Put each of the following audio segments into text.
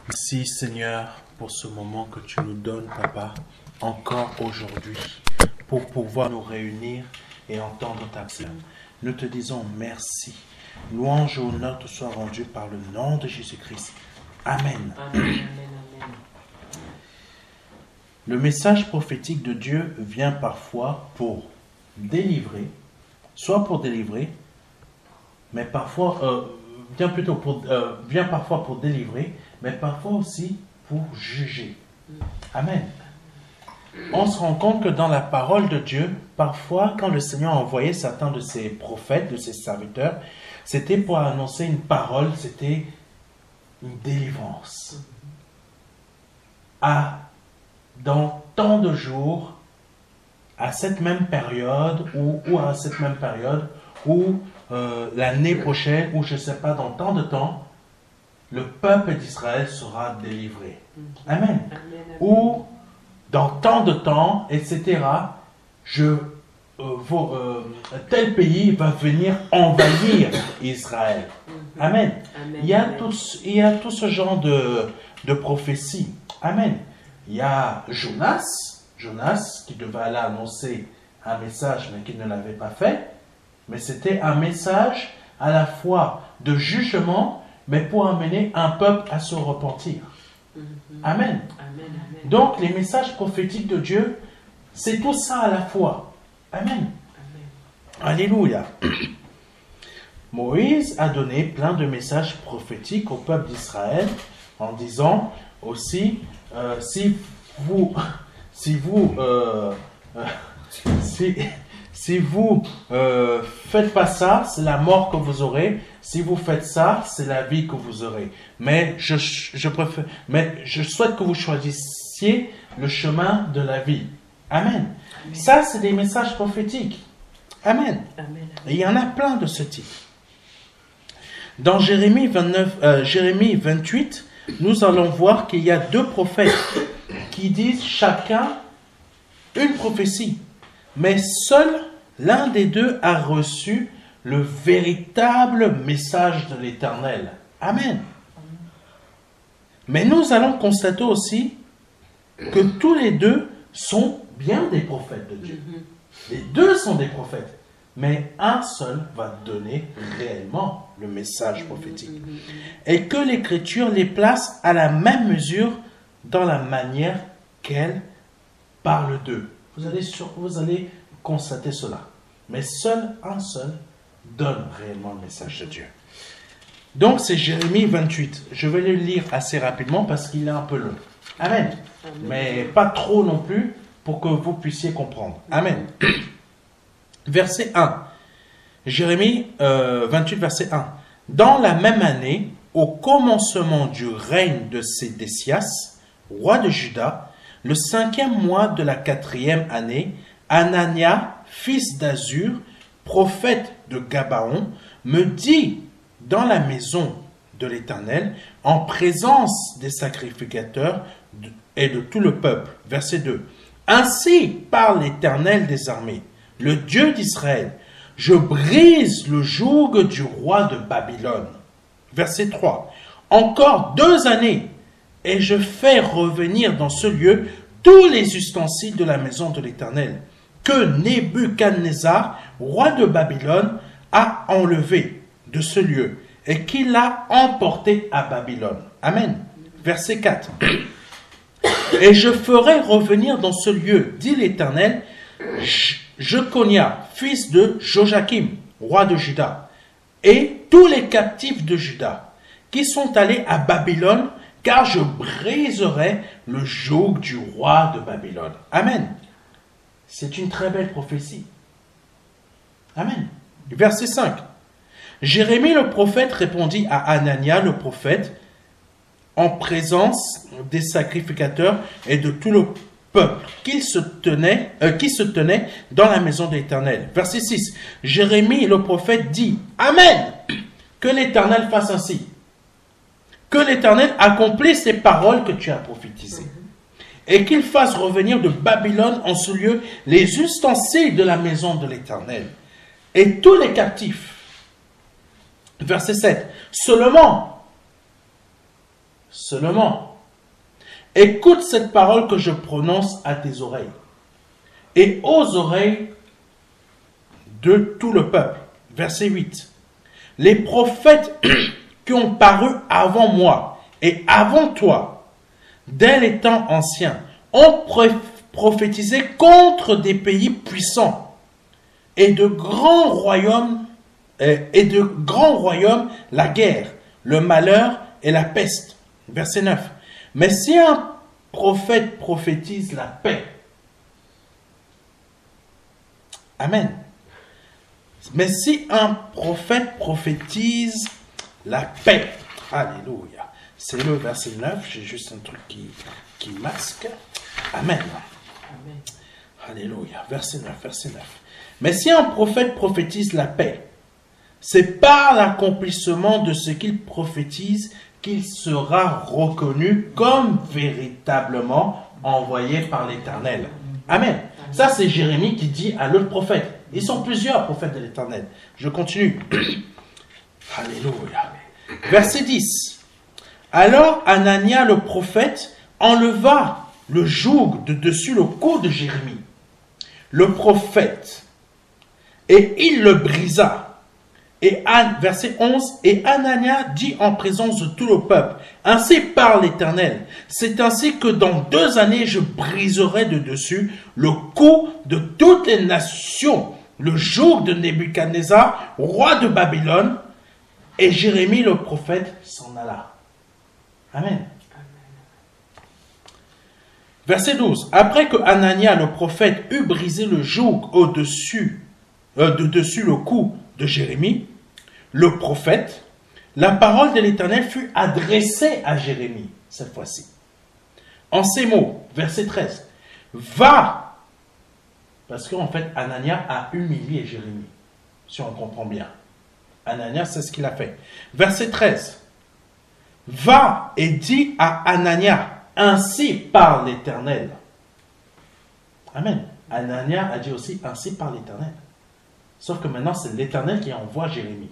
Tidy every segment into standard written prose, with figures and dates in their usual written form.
Merci Seigneur pour ce moment que tu nous donnes, Papa, encore aujourd'hui, pour pouvoir nous réunir et entendre ta parole. Nous te disons merci. Louange et honneur te soient rendus par le nom de Jésus-Christ. Amen. Amen, amen, amen. Le message prophétique de Dieu vient parfois pour délivrer, soit pour délivrer, mais parfois, vient parfois pour délivrer, mais parfois aussi pour juger. Amen. On se rend compte que dans la parole de Dieu, parfois, quand le Seigneur a envoyé certains de ses prophètes, de ses serviteurs, c'était pour annoncer une parole, c'était une délivrance. Dans tant de jours, à cette même période, ou à cette même période, ou l'année prochaine, ou je ne sais pas, dans tant de temps, le peuple d'Israël sera délivré. Amen. Amen, amen. Ou dans tant de temps, etc., tel pays va venir envahir Israël. Amen. Amen, Il y a amen. tout ce genre de prophéties. Amen. Il y a Jonas qui devait aller annoncer un message, mais qui ne l'avait pas fait. Mais c'était un message à la fois de jugement, mais pour amener un peuple à se repentir. Amen. Amen, amen. Donc, les messages prophétiques de Dieu, c'est tout ça à la fois. Amen. Amen. Alléluia. Moïse a donné plein de messages prophétiques au peuple d'Israël en disant aussi, si vous faites pas ça, c'est la mort que vous aurez. Si vous faites ça, c'est la vie que vous aurez. Mais je souhaite que vous choisissiez le chemin de la vie. Amen. Amen. Ça, c'est des messages prophétiques. Amen. Amen. Et il y en a plein de ce type. Dans Jérémie 28, nous allons voir qu'il y a deux prophètes qui disent chacun une prophétie. Mais seul l'un des deux a reçu le véritable message de l'Éternel. Amen. Mais nous allons constater aussi que tous les deux sont bien des prophètes de Dieu. Les deux sont des prophètes. Mais un seul va donner réellement le message prophétique. Et que l'Écriture les place à la même mesure dans la manière qu'elle parle d'eux. Vous allez constater cela. Mais un seul donne réellement le message de Dieu. Donc c'est Jérémie 28. Je vais le lire assez rapidement parce qu'il est un peu long. Amen. Amen. Mais pas trop non plus pour que vous puissiez comprendre. Amen. Verset 1. Jérémie 28, verset 1. Dans la même année, au commencement du règne de Sédécias, roi de Juda, le 5e mois de la 4e année, Anania, fils d'Azur, prophète de Gabaon, me dit dans la maison de l'Éternel, en présence des sacrificateurs et de tout le peuple. Verset 2. Ainsi parle l'Éternel des armées, le Dieu d'Israël. Je brise le joug du roi de Babylone. Verset 3. Encore 2 années, et je fais revenir dans ce lieu tous les ustensiles de la maison de l'Éternel, que Nebuchadnezzar, roi de Babylone, a enlevé de ce lieu, et qu'il a emporté à Babylone. Amen. Verset 4. Et je ferai revenir dans ce lieu, dit l'Éternel, Jeconia, fils de Joachim, roi de Juda, et tous les captifs de Juda, qui sont allés à Babylone, car je briserai le joug du roi de Babylone. Amen. C'est une très belle prophétie. Amen. Verset 5. Jérémie le prophète répondit à Anania le prophète, en présence des sacrificateurs et de tout le peuple qui se tenait dans la maison de l'Éternel. Verset 6. Jérémie le prophète dit, Amen, que l'Éternel fasse ainsi, que l'Éternel accomplisse ces paroles que tu as prophétisées, et qu'il fasse revenir de Babylone en ce lieu les ustensiles de la maison de l'Éternel, et tous les captifs. Verset 7. Seulement, seulement. Écoute cette parole que je prononce à tes oreilles et aux oreilles de tout le peuple. Verset 8. Les prophètes qui ont paru avant moi et avant toi, dès les temps anciens, ont prophétisé contre des pays puissants et de grands royaumes, la guerre, le malheur et la peste. Verset 9. Mais si un prophète prophétise la paix, Amen. Mais si un prophète prophétise la paix, alléluia. C'est le verset 9, j'ai juste un truc qui masque. Amen. Amen. Alléluia. Verset 9, verset 9. Mais si un prophète prophétise la paix, c'est par l'accomplissement de ce qu'il prophétise qu'il sera reconnu comme véritablement envoyé par l'Éternel. Amen. Ça, c'est Jérémie qui dit à l'autre prophète. Ils sont plusieurs prophètes de l'Éternel. Je continue. Alléluia. Verset 10. Alors Anania le prophète enleva le joug de dessus le cou de Jérémie, le prophète, et il le brisa. Et verset 11, et Anania dit en présence de tout le peuple, ainsi parle l'Éternel, c'est ainsi que dans 2 années je briserai de dessus le cou de toutes les nations, le joug de Nebuchadnezzar, roi de Babylone. Et Jérémie le prophète s'en alla. Amen. Verset 12, après que Anania le prophète eut brisé le joug au-dessus, de dessus le cou de Jérémie, le prophète, la parole de l'Éternel fut adressée à Jérémie, cette fois-ci. En ces mots, verset 13, va, parce qu'en fait, Anania a humilié Jérémie, si on comprend bien. Anania, c'est ce qu'il a fait. Verset 13, va et dis à Anania, ainsi parle l'Éternel. Amen. Anania a dit aussi, ainsi parle l'Éternel. Sauf que maintenant, c'est l'Éternel qui envoie Jérémie.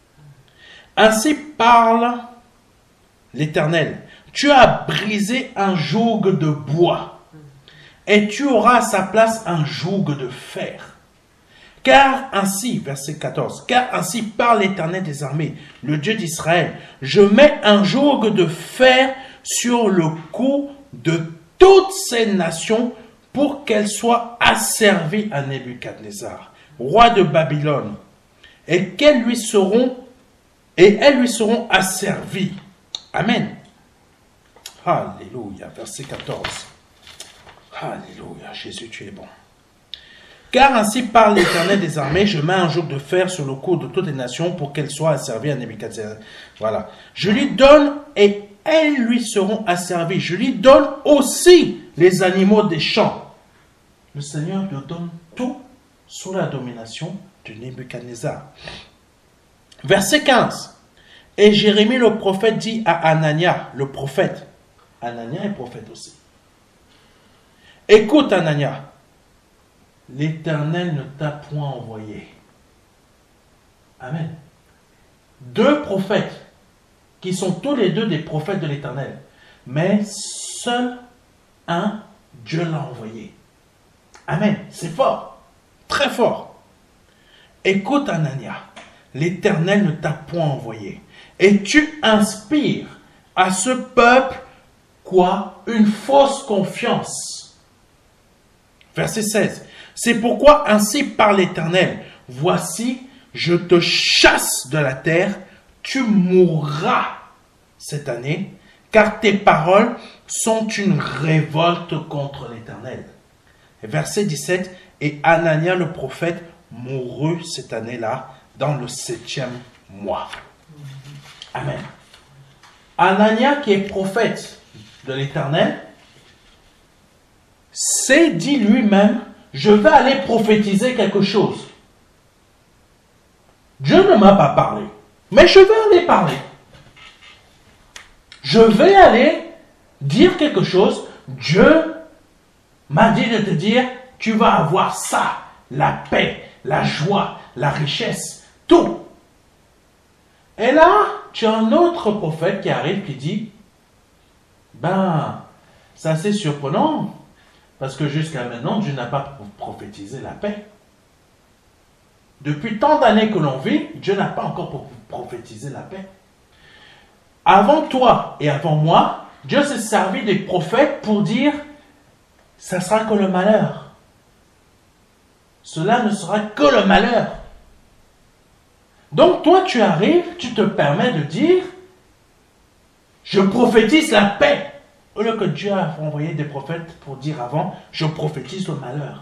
Ainsi parle l'Éternel. Tu as brisé un joug de bois, et tu auras à sa place un joug de fer. Car ainsi, verset 14, car ainsi parle l'Éternel des armées, le Dieu d'Israël, je mets un joug de fer sur le cou de toutes ces nations pour qu'elles soient asservies à Nebuchadnezzar, roi de Babylone, et elles lui seront asservies. Amen. Alléluia. Verset 14. Alléluia. Jésus, tu es bon. Car ainsi parle l'Éternel des armées, je mets un joug de fer sur le cou de toutes les nations pour qu'elles soient asservies à Nebuchadnezzar. Voilà. Je lui donne et elles lui seront asservies. Je lui donne aussi les animaux des champs. Le Seigneur lui donne tout sous la domination de Nebuchadnezzar. Verset 15. Et Jérémie le prophète dit à Anania, le prophète. Anania est prophète aussi. Écoute Anania, l'Éternel ne t'a point envoyé. Amen. 2 prophètes qui sont tous les 2 des prophètes de l'Éternel. Mais seul un, Dieu l'a envoyé. Amen. C'est fort. Très fort. Écoute Anania, l'Éternel ne t'a point envoyé. Et tu inspires à ce peuple quoi? Une fausse confiance. Verset 16. C'est pourquoi ainsi parle l'Éternel. Voici, je te chasse de la terre, tu mourras cette année, car tes paroles sont une révolte contre l'Éternel. Verset 17. Et Anania le prophète mourut cette année-là dans le 7e mois. Amen. Anania qui est prophète de l'Éternel s'est dit lui-même, je vais aller prophétiser quelque chose. Dieu ne m'a pas parlé, mais je vais aller parler. Je vais aller dire quelque chose. Dieu m'a dit de te dire, tu vas avoir ça, la paix, la joie, la richesse, tout. Et là, tu as un autre prophète qui arrive qui dit, Ben, c'est assez surprenant, parce que jusqu'à maintenant, Dieu n'a pas prophétisé la paix. Depuis tant d'années que l'on vit, Dieu n'a pas encore prophétisé la paix. Avant toi et avant moi, Dieu s'est servi des prophètes pour dire, ça sera que le malheur. Cela ne sera que le malheur. Donc toi, tu arrives, tu te permets de dire, je prophétise la paix. Au lieu que Dieu a envoyé des prophètes pour dire avant, je prophétise le malheur.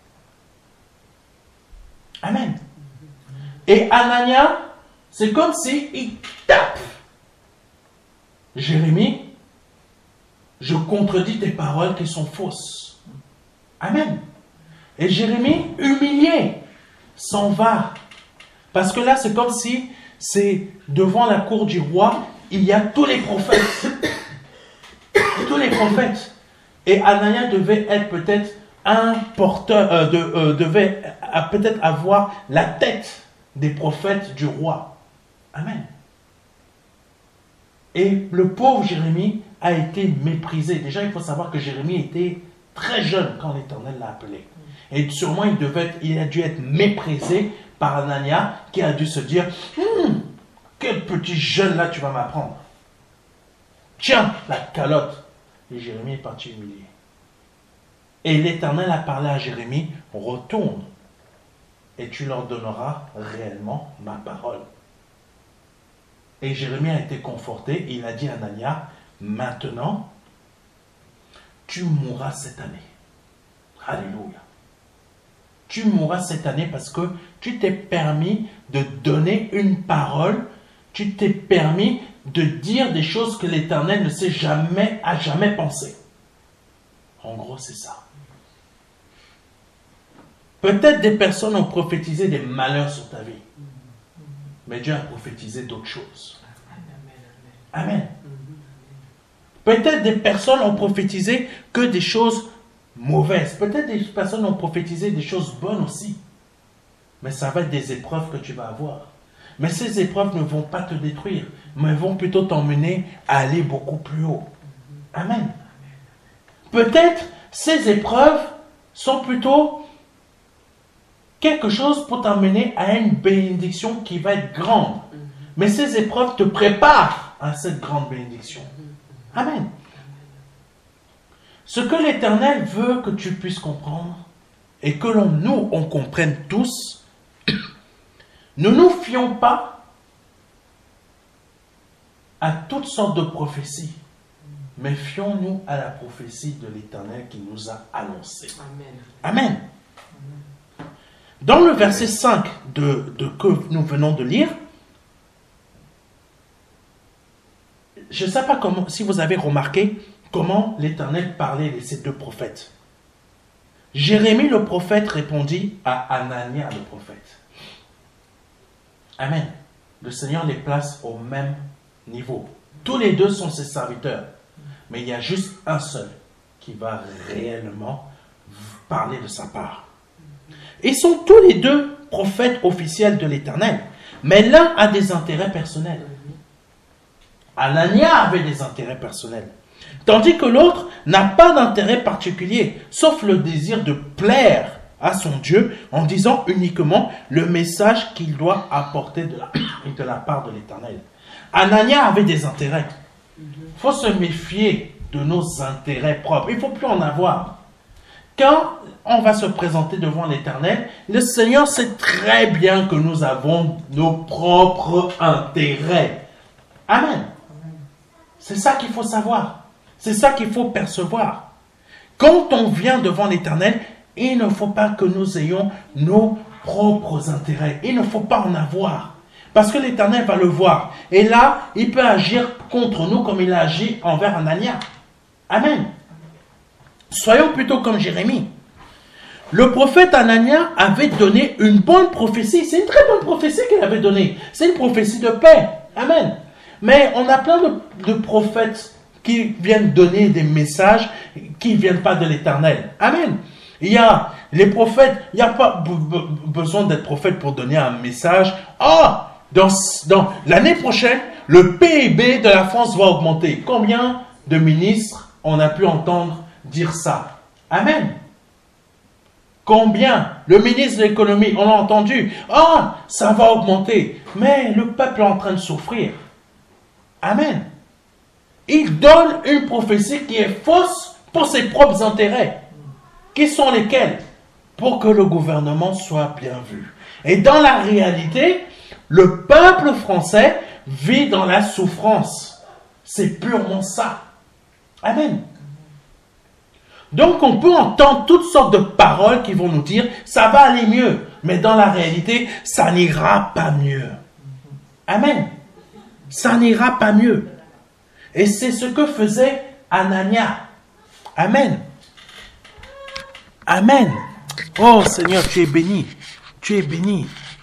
Amen. Et Anania, c'est comme s'il tape. Jérémie, je contredis tes paroles qui sont fausses. Amen. Et Jérémie, humilié, s'en va. Parce que là, c'est comme si, c'est devant la cour du roi, il y a tous les prophètes. Tous les prophètes. Et Anania devait être peut-être un porteur, devait peut-être avoir la tête des prophètes du roi. Amen. Et le pauvre Jérémie a été méprisé. Déjà, il faut savoir que Jérémie était très jeune quand l'Éternel l'a appelé. Et sûrement, il a dû être méprisé par Anania, qui a dû se dire, quel petit jeune là tu vas m'apprendre. Tiens, la calotte. Et Jérémie est parti humilié. Et l'Éternel a parlé à Jérémie, retourne et tu leur donneras réellement ma parole. Et Jérémie a été conforté et il a dit à Anania, maintenant, tu mourras cette année. Alléluia. Tu mourras cette année parce que tu t'es permis de donner une parole, tu t'es permis de dire des choses que l'Éternel ne sait jamais, a jamais pensé. En gros, c'est ça. Peut-être des personnes ont prophétisé des malheurs sur ta vie. Mais Dieu a prophétisé d'autres choses. Amen. Peut-être des personnes ont prophétisé que des choses mauvaises. Peut-être des personnes ont prophétisé des choses bonnes aussi. Mais ça va être des épreuves que tu vas avoir. Mais ces épreuves ne vont pas te détruire, mais vont plutôt t'emmener à aller beaucoup plus haut. Amen. Peut-être ces épreuves sont plutôt quelque chose pour t'emmener à une bénédiction qui va être grande. Mais ces épreuves te préparent à cette grande bénédiction. Amen. Ce que l'Éternel veut que tu puisses comprendre et que nous, on comprenne tous, ne nous fions pas à toutes sortes de prophéties, mais fions-nous à la prophétie de l'Éternel qui nous a annoncé. Amen. Amen. Dans le verset 5 que nous venons de lire, je ne sais pas si vous avez remarqué comment l'Éternel parlait de ces deux prophètes. Jérémie le prophète répondit à Anania le prophète. Amen. Le Seigneur les place au même niveau. Tous les deux sont ses serviteurs. Mais il y a juste un seul qui va réellement parler de sa part. Ils sont tous les deux prophètes officiels de l'Éternel. Mais l'un a des intérêts personnels. Anania avait des intérêts personnels. Tandis que l'autre n'a pas d'intérêt particulier, sauf le désir de plaire à son Dieu en disant uniquement le message qu'il doit apporter de la part de l'Éternel. Anania avait des intérêts. Il faut se méfier de nos intérêts propres. Il ne faut plus en avoir. Quand on va se présenter devant l'Éternel, le Seigneur sait très bien que nous avons nos propres intérêts. Amen. C'est ça qu'il faut savoir. C'est ça qu'il faut percevoir. Quand on vient devant l'Éternel, il ne faut pas que nous ayons nos propres intérêts. Il ne faut pas en avoir. Parce que l'Éternel va le voir. Et là, il peut agir contre nous comme il a agi envers Anania. Amen. Soyons plutôt comme Jérémie. Le prophète Anania avait donné une bonne prophétie. C'est une très bonne prophétie qu'il avait donnée. C'est une prophétie de paix. Amen. Mais on a plein de prophètes qui viennent donner des messages qui ne viennent pas de l'Éternel. Amen. Il y a les prophètes, il n'y a pas besoin d'être prophète pour donner un message. Dans l'année prochaine, le PIB de la France va augmenter. Combien de ministres on a pu entendre dire ça? Amen. Combien? Le ministre de l'économie, on l'a entendu. Ah, ça va augmenter. Mais le peuple est en train de souffrir. Amen. Il donne une prophétie qui est fausse pour ses propres intérêts. Qui sont lesquels? Pour que le gouvernement soit bien vu. Et dans la réalité, le peuple français vit dans la souffrance. C'est purement ça. Amen. Donc on peut entendre toutes sortes de paroles qui vont nous dire ça va aller mieux, mais dans la réalité, ça n'ira pas mieux. Amen. Ça n'ira pas mieux. Et c'est ce que faisait Anania. Amen. Amen. Oh Seigneur, tu es béni. Tu es béni.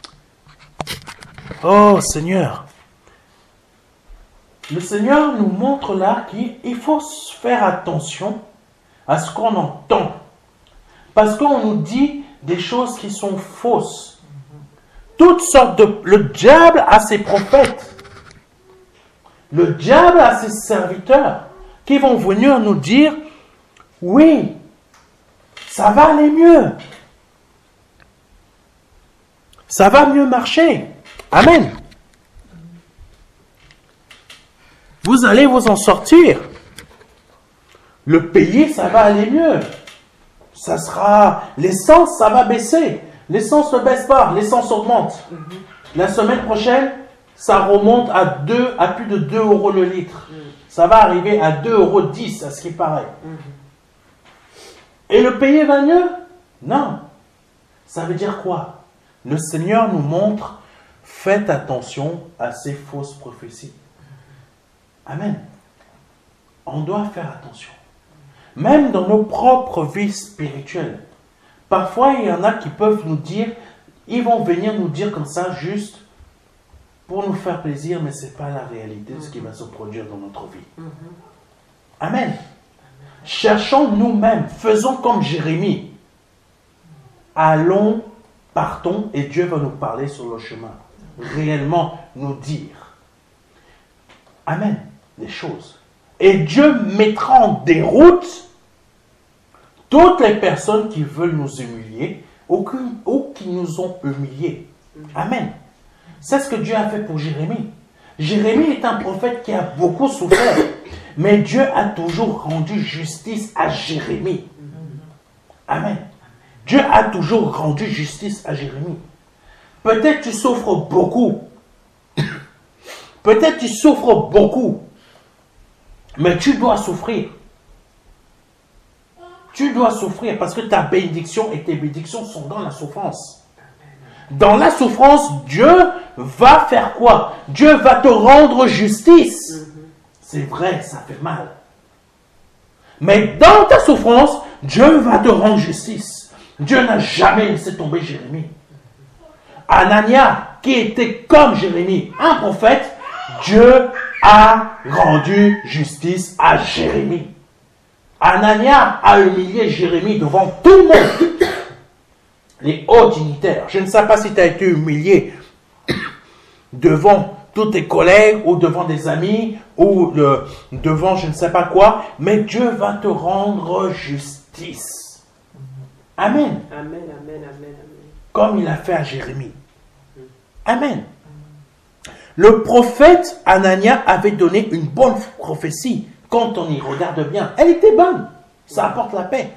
Oh Seigneur. Le Seigneur nous montre là qu'il faut faire attention à ce qu'on entend. Parce qu'on nous dit des choses qui sont fausses. Toutes sortes de... Le diable a ses prophètes. Le diable a ses serviteurs qui vont venir nous dire, oui, ça va aller mieux. Ça va mieux marcher. Amen. Vous allez vous en sortir. Le pays, ça va aller mieux. Ça sera... L'essence, ça va baisser. L'essence ne baisse pas, l'essence augmente. La semaine prochaine, ça remonte à plus de 2 euros le litre. Ça va arriver à 2,10 euros à ce qui paraît. Et le pays va mieux? Non. Ça veut dire quoi? Le Seigneur nous montre, faites attention à ces fausses prophéties. Amen. On doit faire attention. Même dans nos propres vies spirituelles. Parfois, il y en a qui peuvent nous dire, ils vont venir nous dire comme ça, juste pour nous faire plaisir, mais ce n'est pas la réalité de ce qui va se produire dans notre vie. Amen. Cherchons nous-mêmes, faisons comme Jérémie. Allons, partons, et Dieu va nous parler sur le chemin. Réellement nous dire. Amen. Les choses. Et Dieu mettra en déroute toutes les personnes qui veulent nous humilier ou qui nous ont humiliés. Amen. C'est ce que Dieu a fait pour Jérémie. Jérémie est un prophète qui a beaucoup souffert, mais Dieu a toujours rendu justice à Jérémie. Amen. Dieu a toujours rendu justice à Jérémie. Peut-être tu souffres beaucoup. Peut-être tu souffres beaucoup. Mais tu dois souffrir. Tu dois souffrir parce que ta bénédiction et tes bénédictions sont dans la souffrance. Dans la souffrance, Dieu va faire quoi? Dieu va te rendre justice. C'est vrai, ça fait mal. Mais dans ta souffrance, Dieu va te rendre justice. Dieu n'a jamais laissé tomber Jérémie. Anania, qui était comme Jérémie, un prophète, Dieu a rendu justice à Jérémie. Anania a humilié Jérémie devant tout le monde. Les hauts dignitaires. Je ne sais pas si tu as été humilié devant tous tes collègues ou devant des amis ou devant je ne sais pas quoi, mais Dieu va te rendre justice. Amen. Amen, amen, amen, amen. Comme il a fait à Jérémie. Amen. Le prophète Anania avait donné une bonne prophétie. Quand on y regarde bien, elle était bonne. Ça apporte la paix.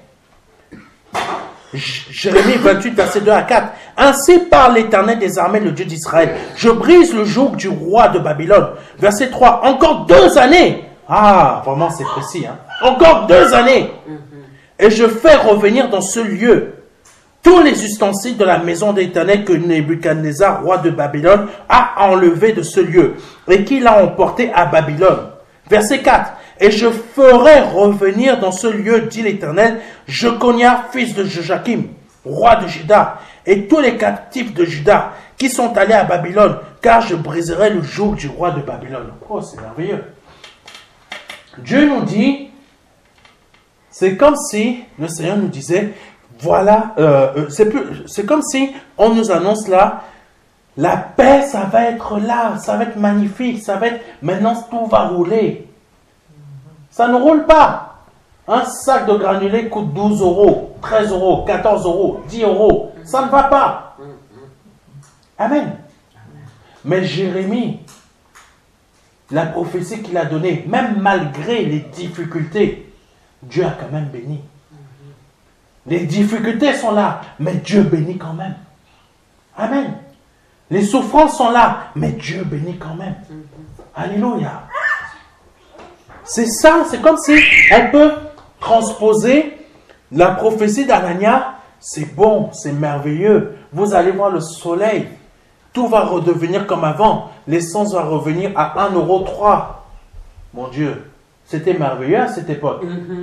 Jérémie 28, verset 2 à 4. Ainsi parle l'Éternel des armées, le Dieu d'Israël. Je brise le joug du roi de Babylone. Verset 3. Encore 2 années. Ah, vraiment c'est précis. Hein? Encore 2 années. Et je fais revenir dans ce lieu tous les ustensiles de la maison d'Éternel que Nebuchadnezzar, roi de Babylone, a enlevé de ce lieu et qu'il a emporté à Babylone. Verset 4. Et je ferai revenir dans ce lieu, dit l'Éternel, Jeconia, fils de Joachim, roi de Juda, et tous les captifs de Juda qui sont allés à Babylone, car je briserai le joug du roi de Babylone. Oh, c'est merveilleux. Dieu nous dit, c'est comme si le Seigneur nous disait, voilà, c'est comme si on nous annonce là, la paix, ça va être là, ça va être magnifique, ça va être, maintenant tout va rouler. Ça ne roule pas. Un sac de granulés coûte 12 euros, 13 euros, 14 euros, 10 euros. Ça ne va pas. Amen. Mais Jérémie, la prophétie qu'il a donnée, même malgré les difficultés, Dieu a quand même béni. Les difficultés sont là, mais Dieu bénit quand même. Amen. Les souffrances sont là, mais Dieu bénit quand même. Alléluia. C'est ça, c'est comme si on peut transposer la prophétie d'Anania. C'est bon, c'est merveilleux. Vous allez voir le soleil. Tout va redevenir comme avant. L'essence va revenir à 1,03 €. Mon Dieu, c'était merveilleux à cette époque.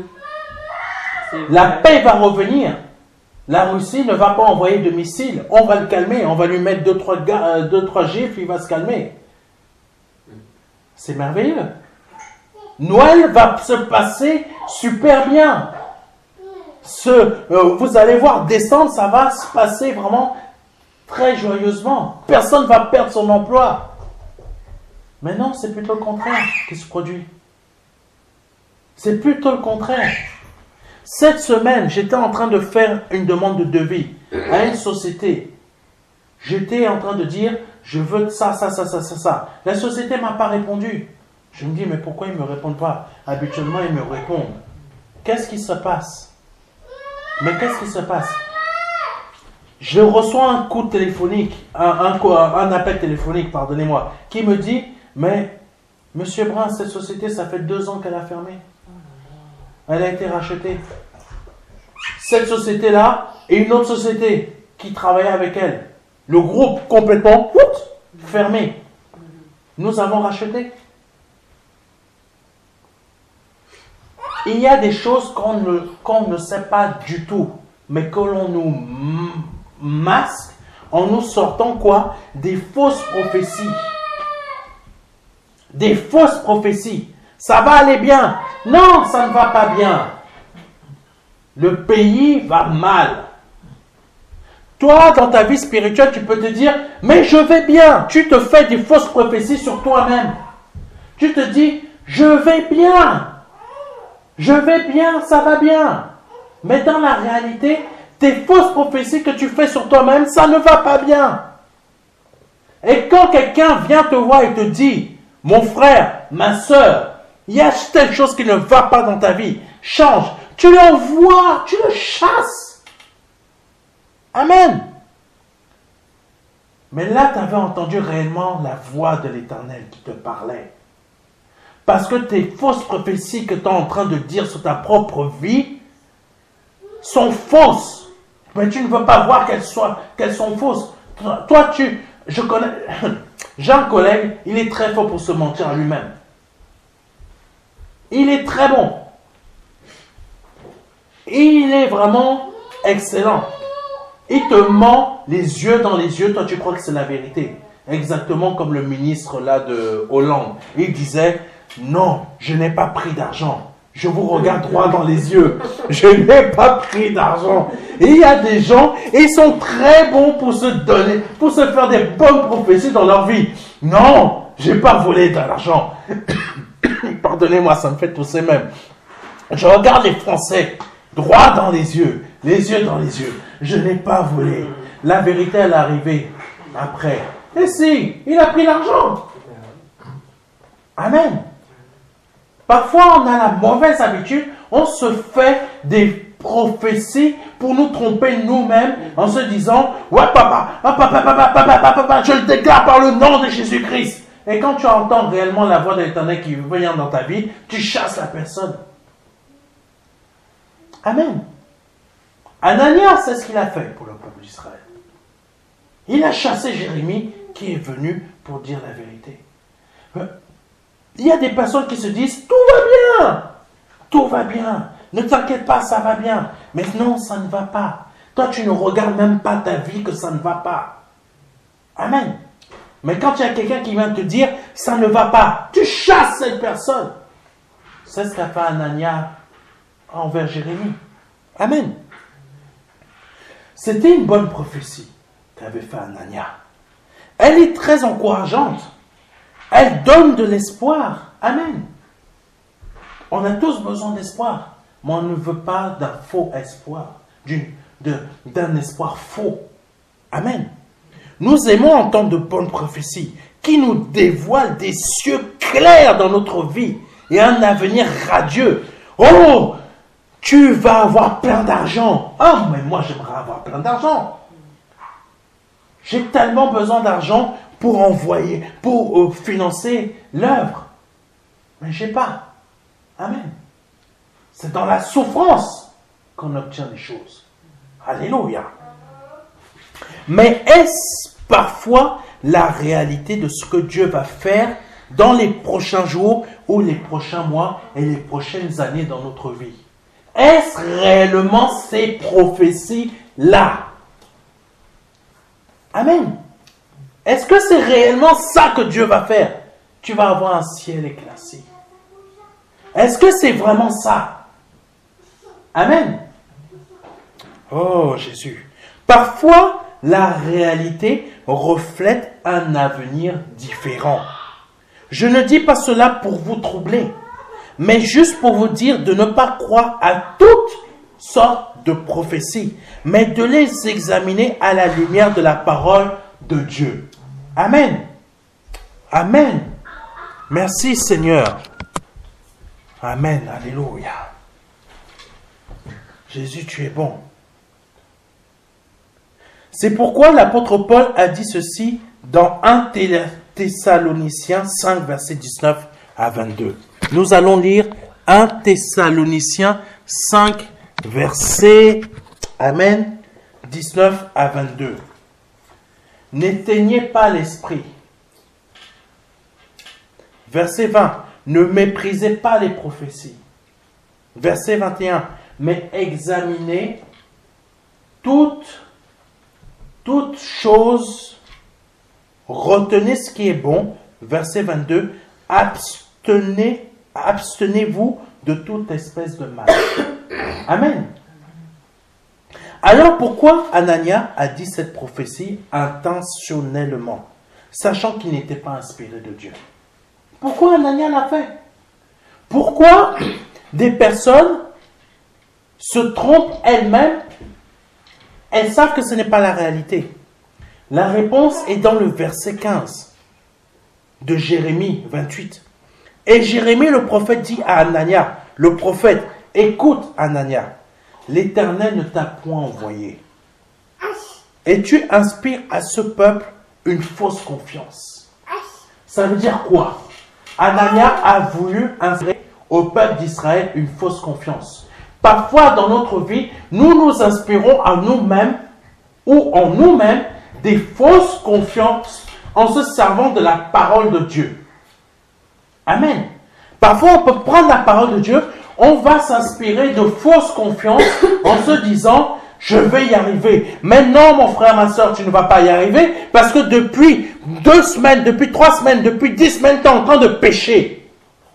La paix va revenir. La Russie ne va pas envoyer de missiles. On va le calmer. On va lui mettre 2-3 gifles. Il va se calmer. C'est merveilleux. Noël va se passer super bien. Vous allez voir, décembre, ça va se passer vraiment très joyeusement. Personne ne va perdre son emploi. Mais non, c'est plutôt le contraire qui se produit. C'est plutôt le contraire. Cette semaine, j'étais en train de faire une demande de devis à une société. J'étais en train de dire, je veux ça, ça, ça, ça, ça, ça. La société ne m'a pas répondu. Je me dis, mais pourquoi ils ne me répondent pas? Habituellement, ils me répondent. Qu'est-ce qui se passe? Mais qu'est-ce qui se passe? Je reçois un coup téléphonique, un appel téléphonique, pardonnez-moi, qui me dit, mais Monsieur Brun, cette société, ça fait 2 ans qu'elle a fermé. Elle a été rachetée. Cette société-là et une autre société qui travaillait avec elle. Le groupe complètement fermé. Nous avons racheté. Il y a des choses qu'on ne sait pas du tout, mais que l'on nous masque en nous sortant quoi? Des fausses prophéties. Des fausses prophéties. Ça va aller bien. Non, ça ne va pas bien. Le pays va mal. Toi, dans ta vie spirituelle, tu peux te dire, mais je vais bien. Tu te fais des fausses prophéties sur toi-même. Tu te dis, je vais bien. Je vais bien, ça va bien. Mais dans la réalité, tes fausses prophéties que tu fais sur toi-même, ça ne va pas bien. Et quand quelqu'un vient te voir et te dit, mon frère, ma soeur, il y a telle chose qui ne va pas dans ta vie, change. Tu l'envoies, tu le chasses. Amen. Mais là, tu avais entendu réellement la voix de l'Éternel qui te parlait. Parce que tes fausses prophéties que tu es en train de dire sur ta propre vie sont fausses. Mais tu ne veux pas voir qu'elles sont fausses. Toi, j'ai un collègue, il est très fort pour se mentir à lui-même. Il est très bon. Il est vraiment excellent. Il te ment les yeux dans les yeux, toi tu crois que c'est la vérité. Exactement comme le ministre là de Hollande. Il disait, non, je n'ai pas pris d'argent. Je vous regarde droit dans les yeux. Je n'ai pas pris d'argent. Et il y a des gens, ils sont très bons pour se donner, pour se faire des bonnes prophéties dans leur vie. Non, je n'ai pas volé de l'argent. Pardonnez-moi, ça me fait tousser même. Je regarde les Français droit dans les yeux dans les yeux. Je n'ai pas volé. La vérité, elle est arrivée après. Et si, il a pris l'argent. Amen. Parfois, on a la mauvaise habitude, on se fait des prophéties pour nous tromper nous-mêmes en se disant, ouais papa, je le déclare par le nom de Jésus-Christ. Et quand tu entends réellement la voix de l'Éternel qui vient dans ta vie, tu chasses la personne. Amen. Anania, c'est ce qu'il a fait pour le peuple d'Israël. Il a chassé Jérémie qui est venu pour dire la vérité. Il y a des personnes qui se disent, tout va bien. Tout va bien. Ne t'inquiète pas, ça va bien. Mais non, ça ne va pas. Toi, tu ne regardes même pas ta vie que ça ne va pas. Amen. Mais quand il y a quelqu'un qui vient te dire, ça ne va pas, tu chasses cette personne. C'est ce qu'a fait Anania envers Jérémie. Amen. C'était une bonne prophétie qu'avait fait Anania. Elle est très encourageante. Elle donne de l'espoir. Amen. On a tous besoin d'espoir. Mais on ne veut pas d'un faux espoir, d'un espoir faux. Amen. Nous aimons entendre de bonnes prophéties qui nous dévoilent des cieux clairs dans notre vie et un avenir radieux. Oh, tu vas avoir plein d'argent. Oh, mais moi j'aimerais avoir plein d'argent. J'ai tellement besoin d'argent pour financer l'œuvre. Mais je n'ai pas. Amen. C'est dans la souffrance qu'on obtient les choses. Alléluia. Mais est-ce parfois la réalité de ce que Dieu va faire dans les prochains jours ou les prochains mois et les prochaines années dans notre vie? Est-ce réellement ces prophéties-là? Amen. Est-ce que c'est réellement ça que Dieu va faire? Tu vas avoir un ciel éclairci. Est-ce que c'est vraiment ça? Amen. Oh Jésus. Parfois, la réalité reflète un avenir différent. Je ne dis pas cela pour vous troubler, mais juste pour vous dire de ne pas croire à toutes sortes de prophéties, mais de les examiner à la lumière de la parole de Dieu. Amen. Amen. Merci Seigneur. Amen. Alléluia. Jésus, tu es bon. C'est pourquoi l'apôtre Paul a dit ceci dans 1 Thessaloniciens 5, versets 19 à 22. Nous allons lire 1 Thessaloniciens 5, versets, Amen, 19 à 22. N'éteignez pas l'esprit. Verset 20. Ne méprisez pas les prophéties. Verset 21. Mais examinez toutes choses, retenez ce qui est bon. Verset 22. Abstenez-vous de toute espèce de mal. Amen. Alors pourquoi Anania a dit cette prophétie intentionnellement, sachant qu'il n'était pas inspiré de Dieu? Pourquoi Anania l'a fait? Pourquoi des personnes se trompent elles-mêmes? Elles savent que ce n'est pas la réalité. La réponse est dans le verset 15 de Jérémie 28. Et Jérémie le prophète dit à Anania, le prophète, écoute Anania, l'Éternel ne t'a point envoyé. Et tu inspires à ce peuple une fausse confiance. Ça veut dire quoi? Anania a voulu inspirer au peuple d'Israël une fausse confiance. Parfois dans notre vie, nous nous inspirons à nous-mêmes ou en nous-mêmes des fausses confiances en se servant de la parole de Dieu. Amen. Parfois on peut prendre la parole de Dieu, on va s'inspirer de fausses confiances en se disant « je vais y arriver ». Mais non mon frère, ma soeur, tu ne vas pas y arriver parce que depuis 2 semaines, depuis 3 semaines, depuis 10 semaines, tu es en train de pécher.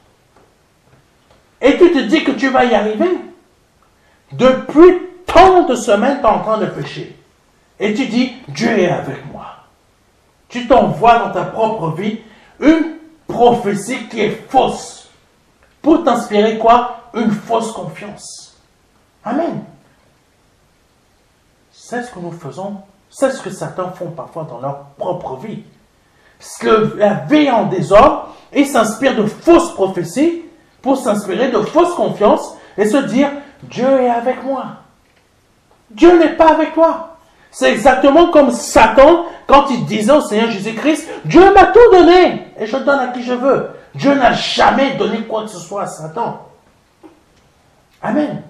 Et tu te dis que tu vas y arriver. Depuis tant de semaines, tu es en train de pécher. Et tu dis « Dieu est avec moi ». Tu t'envoies dans ta propre vie une prophétie qui est fausse. Pour t'inspirer quoi? Une fausse confiance. Amen. C'est ce que nous faisons. C'est ce que certains font parfois dans leur propre vie. Parce que la vie en désordre, ils s'inspirent de fausses prophéties pour s'inspirer de fausses confiances et se dire Dieu est avec moi. Dieu n'est pas avec toi. C'est exactement comme Satan quand il disait au Seigneur Jésus-Christ, Dieu m'a tout donné et je donne à qui je veux. Dieu n'a jamais donné quoi que ce soit à Satan. Amen.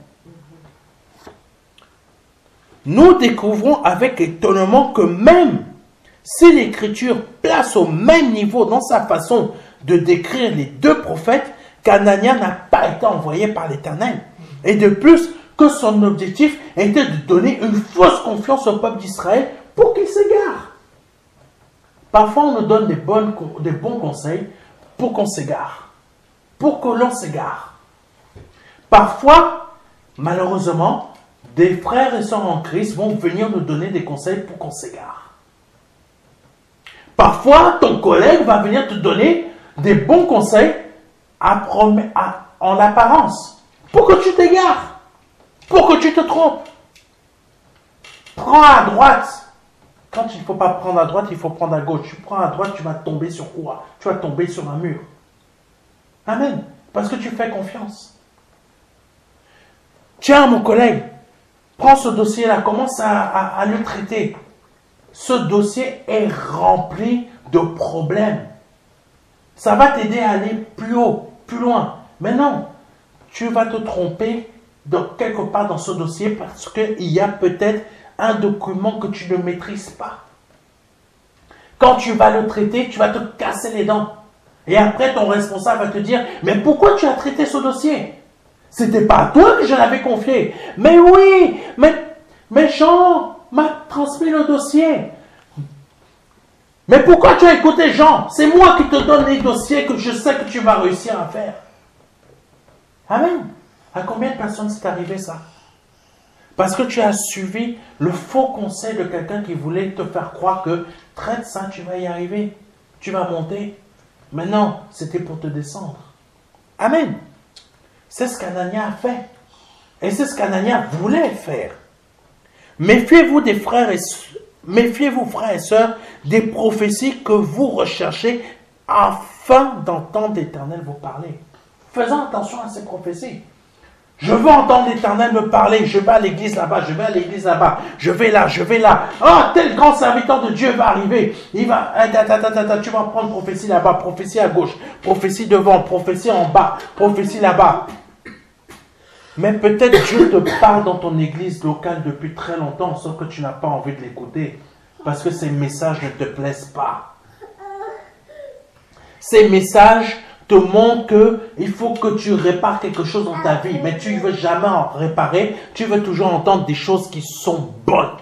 Nous découvrons avec étonnement que même si l'Écriture place au même niveau dans sa façon de décrire les 2 prophètes, qu'Anania n'a pas été envoyé par l'Éternel. Et de plus, que son objectif était de donner une fausse confiance au peuple d'Israël pour qu'il s'égare. Parfois, on nous donne des bons conseils pour qu'on s'égare, pour que l'on s'égare. Parfois, malheureusement, des frères et sœurs en Christ vont venir nous donner des conseils pour qu'on s'égare. Parfois, ton collègue va venir te donner des bons conseils en apparence pour que tu t'égares, pour que tu te trompes. Prends à droite. Quand il ne faut pas prendre à droite, il faut prendre à gauche. Tu prends à droite, tu vas tomber sur quoi? Tu vas tomber sur un mur. Amen. Parce que tu fais confiance. Tiens, mon collègue, prends ce dossier-là, commence à le traiter. Ce dossier est rempli de problèmes. Ça va t'aider à aller plus haut, plus loin. Mais non, tu vas te tromper de quelque part dans ce dossier parce qu'il y a peut-être un document que tu ne maîtrises pas. Quand tu vas le traiter, tu vas te casser les dents. Et après, ton responsable va te dire, mais pourquoi tu as traité ce dossier? C'était pas à toi que je l'avais confié. Mais oui, mais Jean m'a transmis le dossier. Mais pourquoi tu as écouté Jean? C'est moi qui te donne les dossiers que je sais que tu vas réussir à faire. Amen. À combien de personnes c'est arrivé ça? Parce que tu as suivi le faux conseil de quelqu'un qui voulait te faire croire que traite ça, tu vas y arriver. Tu vas monter. Mais non, c'était pour te descendre. Amen. C'est ce qu'Anania a fait. Et c'est ce qu'Anania voulait faire. Méfiez-vous des frères et méfiez-vous, frères et sœurs, des prophéties que vous recherchez afin d'entendre l'Éternel vous parler. Faisons attention à ces prophéties. Je veux entendre l'Éternel me parler. Je vais à l'église là-bas, je vais à l'église là-bas. Je vais là, je vais là. Ah, tel grand serviteur de Dieu va arriver. Il va, tu vas prendre prophétie là-bas, prophétie à gauche, prophétie devant, prophétie en bas, prophétie là-bas. Mais peut-être Dieu te parle dans ton église locale depuis très longtemps, sauf que tu n'as pas envie de l'écouter. Parce que ces messages ne te plaisent pas. Ces messages te montrent qu'il faut que tu répares quelque chose dans ta vie. Mais tu ne veux jamais en réparer. Tu veux toujours entendre des choses qui sont bonnes.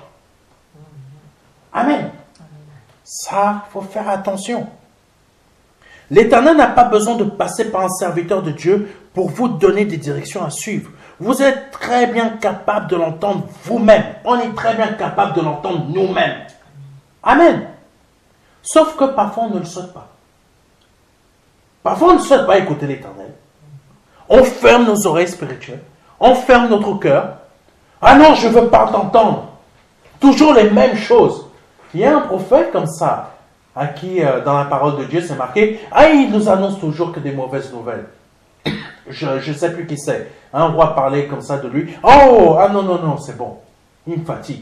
Amen. Ça, il faut faire attention. L'Éternel n'a pas besoin de passer par un serviteur de Dieu pour vous donner des directions à suivre. Vous êtes très bien capable de l'entendre vous-même. On est très bien capable de l'entendre nous-mêmes. Amen. Sauf que parfois on ne le souhaite pas. Parfois on ne souhaite pas écouter l'Éternel. On ferme nos oreilles spirituelles. On ferme notre cœur. Ah non, je ne veux pas t'entendre. Toujours les mêmes choses. Il y a un prophète comme ça, à qui dans la parole de Dieu c'est marqué, ah, il nous annonce toujours que des mauvaises nouvelles. Je ne sais plus qui c'est. Un roi parlait comme ça de lui. Oh, ah non, non, non, c'est bon. Il me fatigue.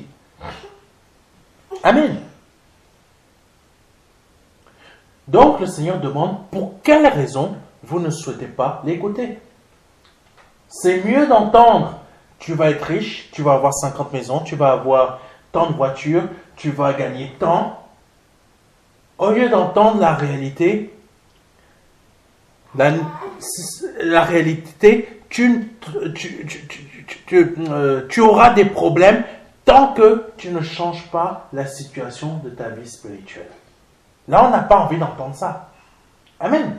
Amen. Donc le Seigneur demande pour quelle raison vous ne souhaitez pas l'écouter. C'est mieux d'entendre, tu vas être riche, tu vas avoir 50 maisons, tu vas avoir tant de voitures, tu vas gagner tant. Au lieu d'entendre la réalité, tu auras des problèmes tant que tu ne changes pas la situation de ta vie spirituelle. Là, on n'a pas envie d'entendre ça. Amen.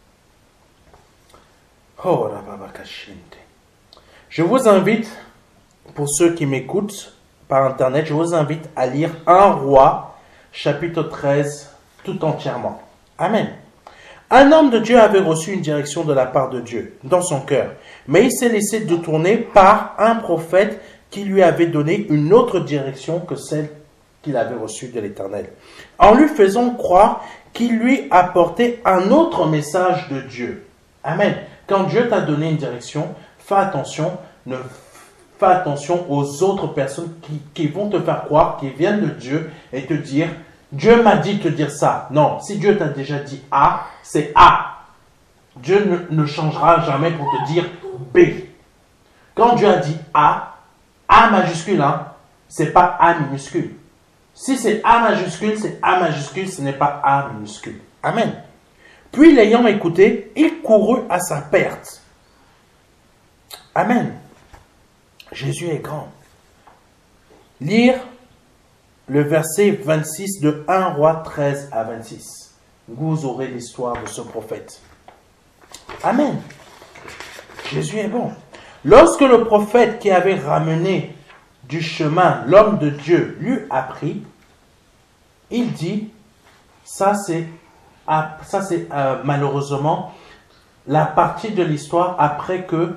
Je vous invite, pour ceux qui m'écoutent par Internet, je vous invite à lire 1 Roi, chapitre 13, tout entièrement. Amen. Un homme de Dieu avait reçu une direction de la part de Dieu dans son cœur, mais il s'est laissé détourner par un prophète qui lui avait donné une autre direction que celle qu'il avait reçue de l'Éternel, en lui faisant croire qu'il lui apportait un autre message de Dieu. Amen. Quand Dieu t'a donné une direction, fais attention, fais attention aux autres personnes qui vont te faire croire, qui viennent de Dieu et te dire, Dieu m'a dit de te dire ça. Non, si Dieu t'a déjà dit A, c'est A. Dieu ne changera jamais pour te dire B. Quand Dieu a dit A majuscule, hein, c'est pas A minuscule. Si c'est A majuscule, c'est A majuscule, ce n'est pas A minuscule. Amen. Puis l'ayant écouté, il courut à sa perte. Amen. Jésus est grand. Lire le verset 26 de 1 Roi 13 à 26. Vous aurez l'histoire de ce prophète. Amen. Jésus est bon. Lorsque le prophète qui avait ramené du chemin l'homme de Dieu lui apprit, il dit, ça c'est malheureusement la partie de l'histoire après que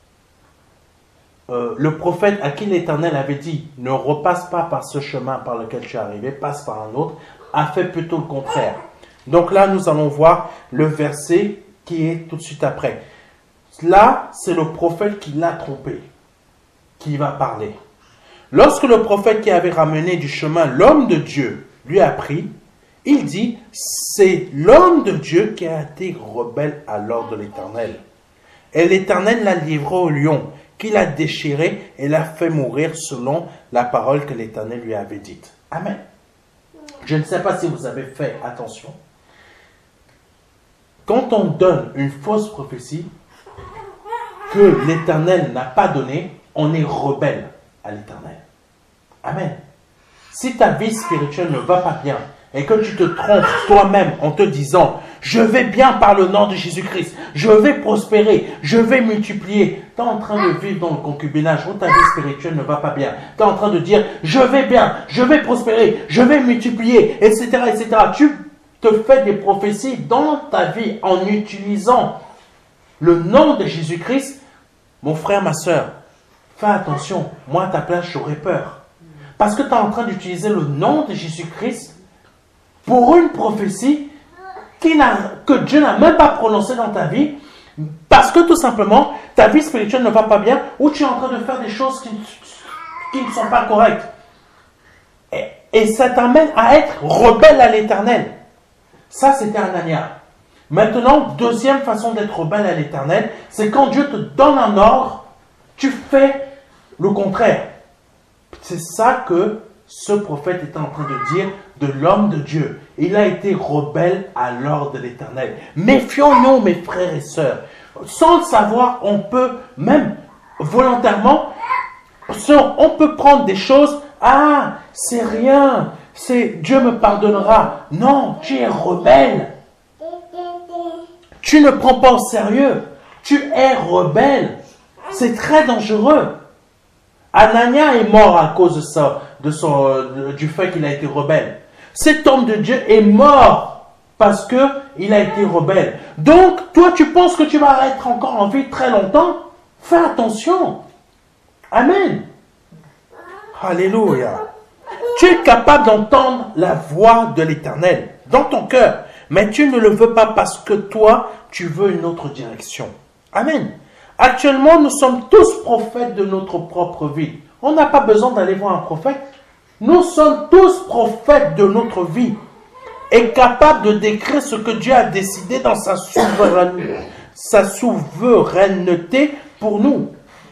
le prophète à qui l'Éternel avait dit « Ne repasse pas par ce chemin par lequel tu es arrivé, passe par un autre », a fait plutôt le contraire. Donc là, nous allons voir le verset qui est tout de suite après. Là, c'est le prophète qui l'a trompé, qui va parler. Lorsque le prophète qui avait ramené du chemin l'homme de Dieu lui a pris, il dit « C'est l'homme de Dieu qui a été rebelle à l'ordre de l'Éternel. Et l'Éternel l'a livré au lion, qui l'a déchiré et l'a fait mourir selon la parole que l'Éternel lui avait dite. » Amen. Je ne sais pas si vous avez fait attention. Quand on donne une fausse prophétie que l'Éternel n'a pas donnée, on est rebelle à l'Éternel. Amen. Si ta vie spirituelle ne va pas bien et que tu te trompes toi-même en te disant « Je vais bien par le nom de Jésus-Christ, je vais prospérer, je vais multiplier », tu es en train de vivre dans le concubinage où ta vie spirituelle ne va pas bien. Tu es en train de dire « Je vais bien, je vais prospérer, je vais multiplier, etc. etc. » Tu te fais des prophéties dans ta vie en utilisant le nom de Jésus-Christ. Mon frère, ma soeur, fais attention, moi à ta place j'aurais peur. Parce que tu es en train d'utiliser le nom de Jésus-Christ pour une prophétie que Dieu n'a même pas prononcée dans ta vie, parce que tout simplement, ta vie spirituelle ne va pas bien, ou tu es en train de faire des choses qui ne sont pas correctes. Et ça t'amène à être rebelle à l'Éternel. Ça, c'était Anania. Maintenant, deuxième façon d'être rebelle à l'Éternel, c'est quand Dieu te donne un ordre, tu fais le contraire. C'est ça que ce prophète était en train de dire de l'homme de Dieu. Il a été rebelle à l'ordre de l'Éternel. Méfions-nous, mes frères et sœurs. Sans le savoir, on peut même volontairement, on peut prendre des choses. Ah, c'est rien. Dieu me pardonnera. Non, tu es rebelle. Tu ne prends pas au sérieux. Tu es rebelle. C'est très dangereux. Anania est mort à cause de ça, du fait qu'il a été rebelle. Cet homme de Dieu est mort parce qu'il a été rebelle. Donc, toi, tu penses que tu vas être encore en vie très longtemps? Fais attention. Amen. Alléluia. Tu es capable d'entendre la voix de l'Éternel dans ton cœur, mais tu ne le veux pas parce que toi, tu veux une autre direction. Amen. Actuellement, nous sommes tous prophètes de notre propre vie. On n'a pas besoin d'aller voir un prophète. Nous sommes tous prophètes de notre vie et capables de décrire ce que Dieu a décidé dans sa souveraineté pour nous.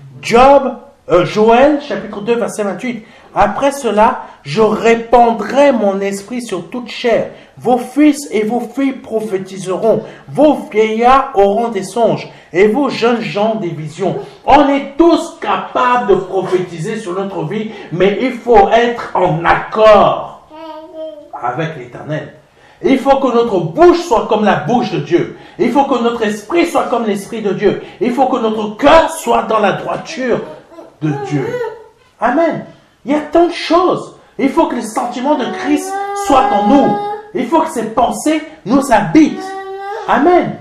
Joël, chapitre 2, verset 28. Après cela, je répandrai mon esprit sur toute chair. Vos fils et vos filles prophétiseront. Vos vieillards auront des songes et vos jeunes gens des visions. On est tous capables de prophétiser sur notre vie, mais il faut être en accord avec l'Éternel. Il faut que notre bouche soit comme la bouche de Dieu. Il faut que notre esprit soit comme l'esprit de Dieu. Il faut que notre cœur soit dans la droiture de Dieu. Amen. Il y a tant de choses. Il faut que les sentiments de Christ soient en nous. Il faut que ces pensées nous habitent. Amen.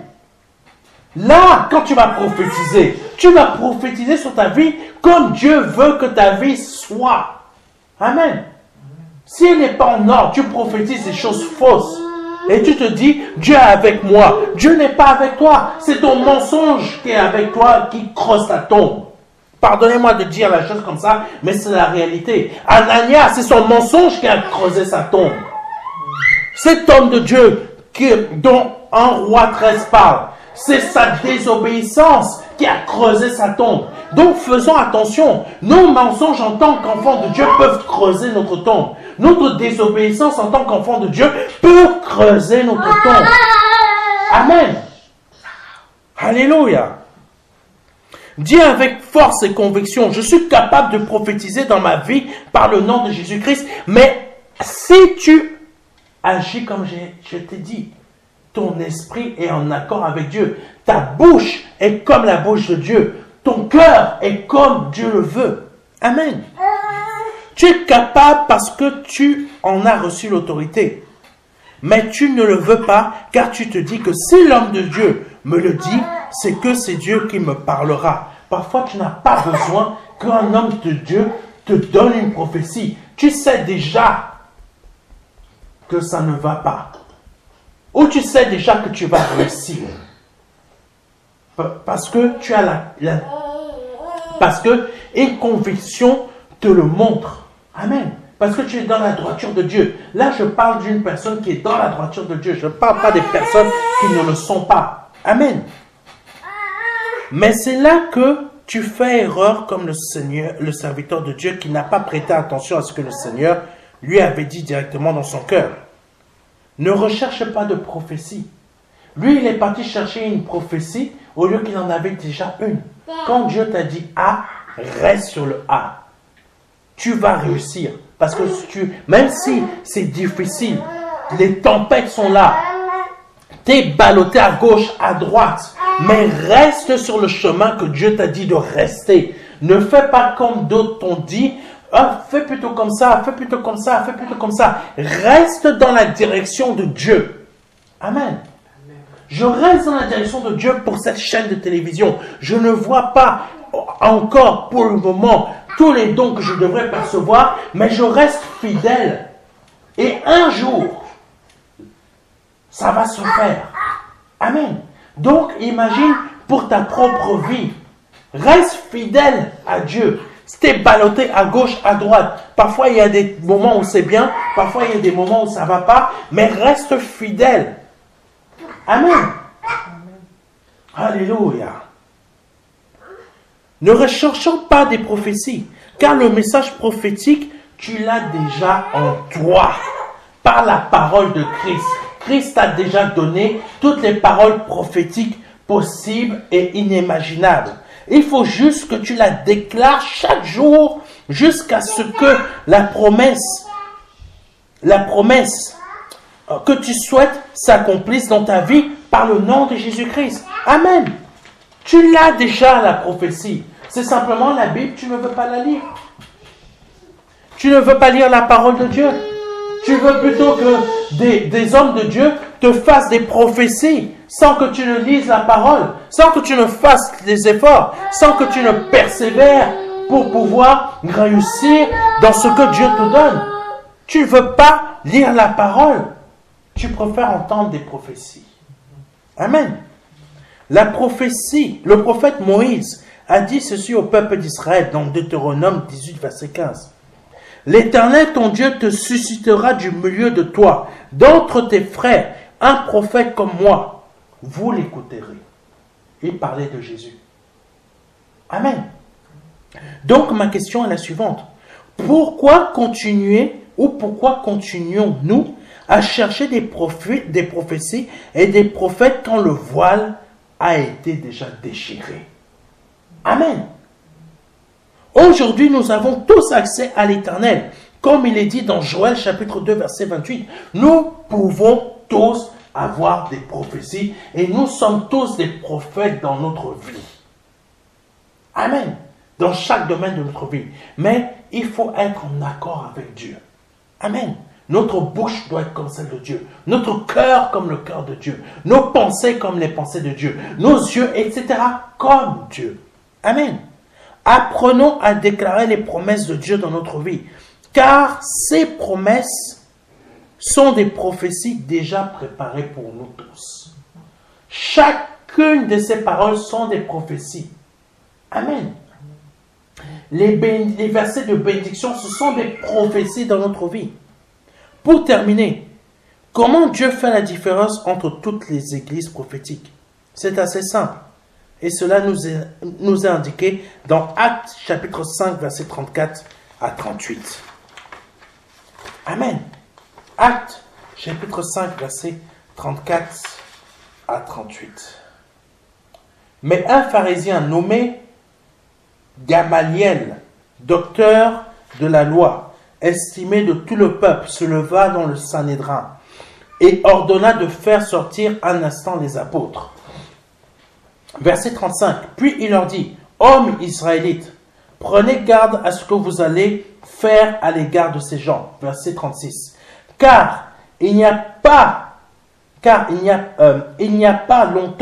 Là, quand tu vas prophétiser sur ta vie comme Dieu veut que ta vie soit. Amen. Si elle n'est pas en ordre, tu prophétises des choses fausses. Et tu te dis, Dieu est avec moi. Dieu n'est pas avec toi. C'est ton mensonge qui est avec toi qui creuse ta tombe. Pardonnez-moi de dire la chose comme ça, mais c'est la réalité. Anania, c'est son mensonge qui a creusé sa tombe. Cet homme de Dieu dont un roi 13 parle, c'est sa désobéissance qui a creusé sa tombe. Donc faisons attention. Nos mensonges en tant qu'enfants de Dieu peuvent creuser notre tombe. Notre désobéissance en tant qu'enfants de Dieu peut creuser notre tombe. Amen. Alléluia. Dis avec force et conviction, je suis capable de prophétiser dans ma vie par le nom de Jésus-Christ, mais si tu agis comme je t'ai dit, ton esprit est en accord avec Dieu, ta bouche est comme la bouche de Dieu, ton cœur est comme Dieu le veut. Amen. Tu es capable parce que tu en as reçu l'autorité, mais tu ne le veux pas car tu te dis que si l'homme de Dieu me le dit, c'est que c'est Dieu qui me parlera. Parfois, tu n'as pas besoin qu'un homme de Dieu te donne une prophétie. Tu sais déjà que ça ne va pas. Ou tu sais déjà que tu vas réussir. Parce que tu as parce que une conviction te le montre. Amen. Parce que tu es dans la droiture de Dieu. Là, je parle d'une personne qui est dans la droiture de Dieu. Je ne parle pas des personnes qui ne le sont pas. Amen. Mais c'est là que tu fais erreur comme le Seigneur, le serviteur de Dieu qui n'a pas prêté attention à ce que le Seigneur lui avait dit directement dans son cœur. Ne recherche pas de prophétie. Lui, il est parti chercher une prophétie au lieu qu'il en avait déjà une. Quand Dieu t'a dit A, reste sur le A. Tu vas réussir. Parce que même si c'est difficile, les tempêtes sont là. T'es ballotté à gauche, à droite. Mais reste sur le chemin que Dieu t'a dit de rester. Ne fais pas comme d'autres t'ont dit. Ah, fais plutôt comme ça, fais plutôt comme ça, fais plutôt comme ça. Reste dans la direction de Dieu. Amen. Je reste dans la direction de Dieu pour cette chaîne de télévision. Je ne vois pas encore pour le moment tous les dons que je devrais percevoir, mais je reste fidèle. Et un jour, ça va se faire. Amen. Donc, imagine pour ta propre vie. Reste fidèle à Dieu. T'es ballotté à gauche, à droite. Parfois, il y a des moments où c'est bien. Parfois, il y a des moments où ça ne va pas. Mais reste fidèle. Amen. Alléluia. Ne recherchons pas des prophéties. Car le message prophétique, tu l'as déjà en toi. Par la parole de Christ. Christ t'a déjà donné toutes les paroles prophétiques possibles et inimaginables. Il faut juste que tu la déclares chaque jour jusqu'à ce que la promesse que tu souhaites s'accomplisse dans ta vie par le nom de Jésus-Christ. Amen. Tu l'as déjà la prophétie. C'est simplement la Bible, tu ne veux pas la lire. Tu ne veux pas lire la parole de Dieu. Tu veux plutôt que des hommes de Dieu te fassent des prophéties sans que tu ne lises la parole, sans que tu ne fasses des efforts, sans que tu ne persévères pour pouvoir réussir dans ce que Dieu te donne. Tu ne veux pas lire la parole. Tu préfères entendre des prophéties. Amen. La prophétie, le prophète Moïse a dit ceci au peuple d'Israël dans Deutéronome 18, verset 15. L'Éternel, ton Dieu, te suscitera du milieu de toi, d'entre tes frères, un prophète comme moi. Vous l'écouterez. Il parlait de Jésus. Amen. Donc, ma question est la suivante. Pourquoi continuons-nous à chercher des prophéties et des prophètes quand le voile a été déjà déchiré? Amen. Aujourd'hui, nous avons tous accès à l'Éternel. Comme il est dit dans Joël chapitre 2, verset 28, nous pouvons tous avoir des prophéties et nous sommes tous des prophètes dans notre vie. Amen. Dans chaque domaine de notre vie. Mais il faut être en accord avec Dieu. Amen. Notre bouche doit être comme celle de Dieu. Notre cœur comme le cœur de Dieu. Nos pensées comme les pensées de Dieu. Nos yeux, etc. comme Dieu. Amen. Apprenons à déclarer les promesses de Dieu dans notre vie. Car ces promesses sont des prophéties déjà préparées pour nous tous. Chacune de ces paroles sont des prophéties. Amen. Les versets de bénédiction, ce sont des prophéties dans notre vie. Pour terminer, comment Dieu fait la différence entre toutes les églises prophétiques? C'est assez simple. Et cela nous est indiqué dans Actes chapitre 5, verset 34 à 38. Amen. Actes chapitre 5, verset 34 à 38. Mais un pharisien nommé Gamaliel, docteur de la loi, estimé de tout le peuple, se leva dans le Sanhédrin et ordonna de faire sortir un instant les apôtres. Verset 35. Puis il leur dit, hommes israélites, prenez garde à ce que vous allez faire à l'égard de ces gens. Verset 36. Car il n'y a pas longtemps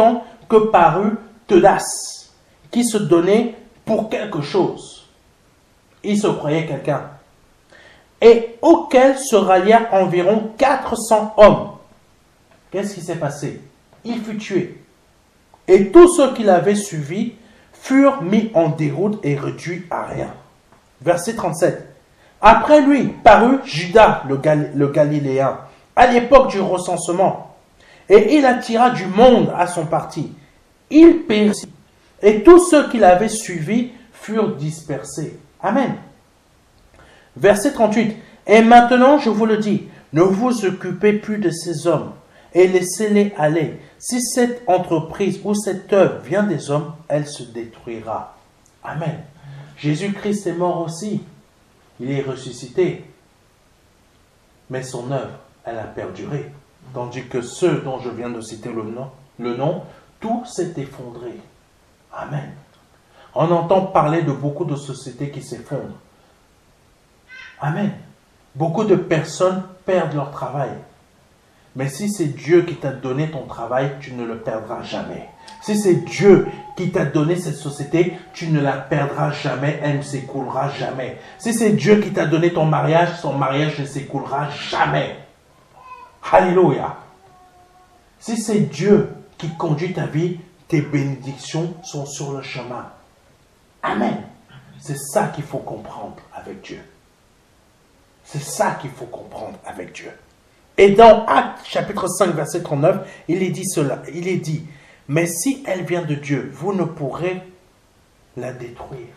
que parut Teudas, qui se donnait pour quelque chose. Il se croyait quelqu'un. Et auquel se rallia environ 400 hommes. Qu'est-ce qui s'est passé? Il fut tué. Et tous ceux qui l'avaient suivi furent mis en déroute et réduits à rien. Verset 37. Après lui parut Judas le Galiléen, à l'époque du recensement, et il attira du monde à son parti. Il périt, et tous ceux qui l'avaient suivi furent dispersés. Amen. Verset 38. Et maintenant, je vous le dis, ne vous occupez plus de ces hommes, et laissez-les aller. Si cette entreprise ou cette œuvre vient des hommes, elle se détruira. Amen. Jésus-Christ est mort aussi. Il est ressuscité. Mais son œuvre, elle a perduré. Tandis que ceux dont je viens de citer le nom, tout s'est effondré. Amen. On entend parler de beaucoup de sociétés qui s'effondrent. Amen. Beaucoup de personnes perdent leur travail. Mais si c'est Dieu qui t'a donné ton travail, tu ne le perdras jamais. Si c'est Dieu qui t'a donné cette société, tu ne la perdras jamais, elle ne s'écoulera jamais. Si c'est Dieu qui t'a donné ton mariage ne s'écoulera jamais. Alléluia. Si c'est Dieu qui conduit ta vie, tes bénédictions sont sur le chemin. Amen. C'est ça qu'il faut comprendre avec Dieu. C'est ça qu'il faut comprendre avec Dieu. Et dans Actes chapitre 5, verset 39, il est dit cela. Il est dit, mais si elle vient de Dieu, vous ne pourrez la détruire.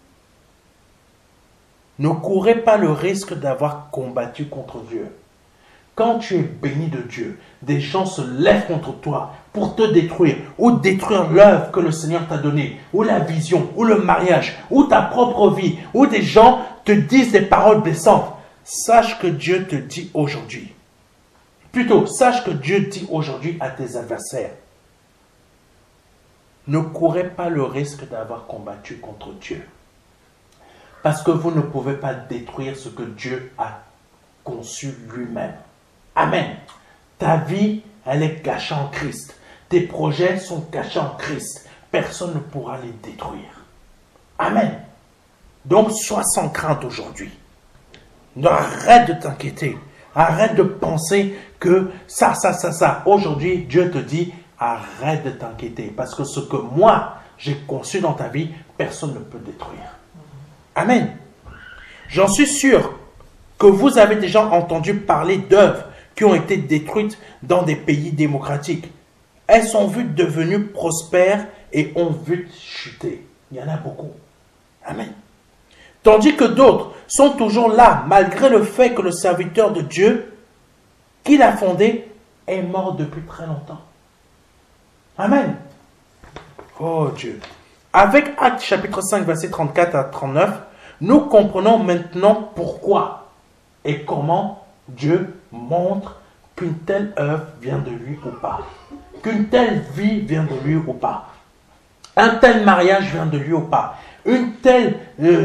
Ne courez pas le risque d'avoir combattu contre Dieu. Quand tu es béni de Dieu, des gens se lèvent contre toi pour te détruire ou détruire l'œuvre que le Seigneur t'a donnée, ou la vision, ou le mariage, ou ta propre vie, ou des gens te disent des paroles blessantes. Sache que Dieu te dit aujourd'hui. Plutôt, sache que Dieu dit aujourd'hui à tes adversaires. Ne courez pas le risque d'avoir combattu contre Dieu. Parce que vous ne pouvez pas détruire ce que Dieu a conçu lui-même. Amen. Ta vie, elle est cachée en Christ. Tes projets sont cachés en Christ. Personne ne pourra les détruire. Amen. Donc, sois sans crainte aujourd'hui. Arrête de t'inquiéter. Arrête de penser que ça. Aujourd'hui, Dieu te dit, arrête de t'inquiéter. Parce que ce que moi, j'ai conçu dans ta vie, personne ne peut détruire. Amen. J'en suis sûr que vous avez déjà entendu parler d'œuvres qui ont été détruites dans des pays démocratiques. Elles sont vues devenues prospères et ont vu chuter. Il y en a beaucoup. Amen. Tandis que d'autres sont toujours là, malgré le fait que le serviteur de Dieu, qui l'a fondé, est mort depuis très longtemps. Amen. Oh Dieu. Avec Actes chapitre 5, versets 34 à 39, nous comprenons maintenant pourquoi et comment Dieu montre qu'une telle œuvre vient de lui ou pas. Qu'une telle vie vient de lui ou pas. Un tel mariage vient de lui ou pas. Une telle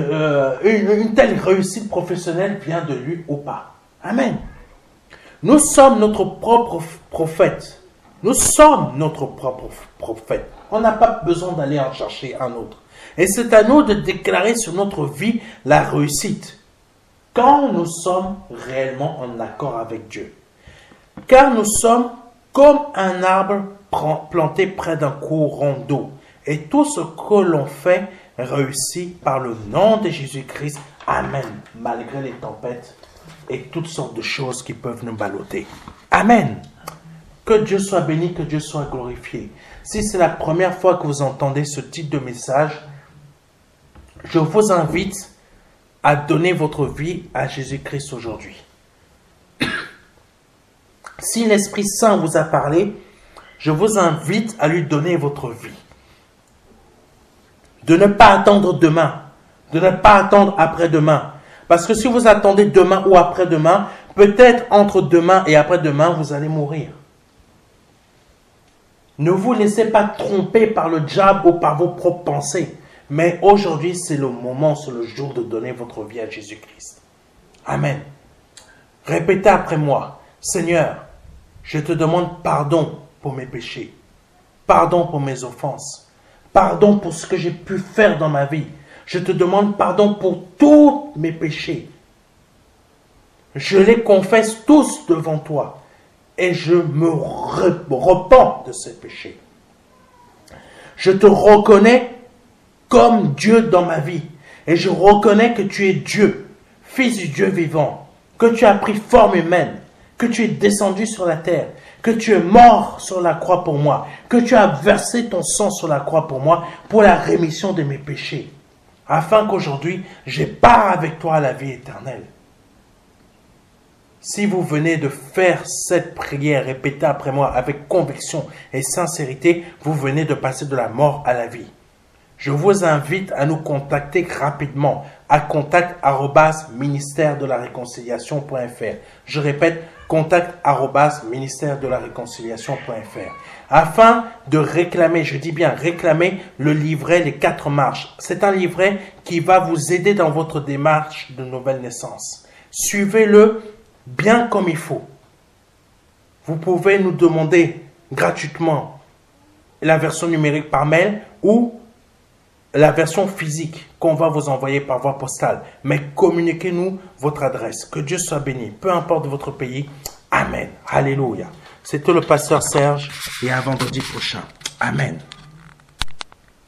réussite professionnelle vient de lui ou pas. Amen. Nous sommes notre propre prophète. Nous sommes notre propre prophète. On n'a pas besoin d'aller en chercher un autre. Et c'est à nous de déclarer sur notre vie la réussite. Quand nous sommes réellement en accord avec Dieu. Car nous sommes comme un arbre planté près d'un courant d'eau. Et tout ce que l'on fait réussit par le nom de Jésus-Christ. Amen. Malgré les tempêtes et toutes sortes de choses qui peuvent nous balloter. Amen. Que Dieu soit béni, que Dieu soit glorifié. Si c'est la première fois que vous entendez ce type de message, je vous invite à donner votre vie à Jésus-Christ aujourd'hui. Si l'Esprit Saint vous a parlé, je vous invite à lui donner votre vie. De ne pas attendre demain. De ne pas attendre après-demain. Parce que si vous attendez demain ou après-demain, peut-être entre demain et après-demain, vous allez mourir. Ne vous laissez pas tromper par le diable ou par vos propres pensées. Mais aujourd'hui, c'est le moment, c'est le jour de donner votre vie à Jésus-Christ. Amen. Répétez après moi. Seigneur, je te demande pardon pour mes péchés. Pardon pour mes offenses. Pardon pour ce que j'ai pu faire dans ma vie. Je te demande pardon pour tous mes péchés. Je les confesse tous devant toi. Et je me repens de ces péchés. Je te reconnais comme Dieu dans ma vie. Et je reconnais que tu es Dieu, Fils du Dieu vivant, que tu as pris forme humaine, que tu es descendu sur la terre, que tu es mort sur la croix pour moi, que tu as versé ton sang sur la croix pour moi, pour la rémission de mes péchés, afin qu'aujourd'hui, je pars avec toi à la vie éternelle. Si vous venez de faire cette prière, répétez après moi avec conviction et sincérité, vous venez de passer de la mort à la vie. Je vous invite à nous contacter rapidement à contact@ministère-de-la-réconciliation.fr. Je répète, contact@ministère-de-la-réconciliation.fr. Afin de réclamer, je dis bien réclamer, le livret Les 4 marches. C'est un livret qui va vous aider dans votre démarche de nouvelle naissance. Suivez-le bien comme il faut. Vous pouvez nous demander gratuitement la version numérique par mail ou la version physique qu'on va vous envoyer par voie postale. Mais communiquez-nous votre adresse. Que Dieu soit béni. Peu importe votre pays. Amen. Alléluia. C'était le pasteur Serge et à vendredi prochain. Amen.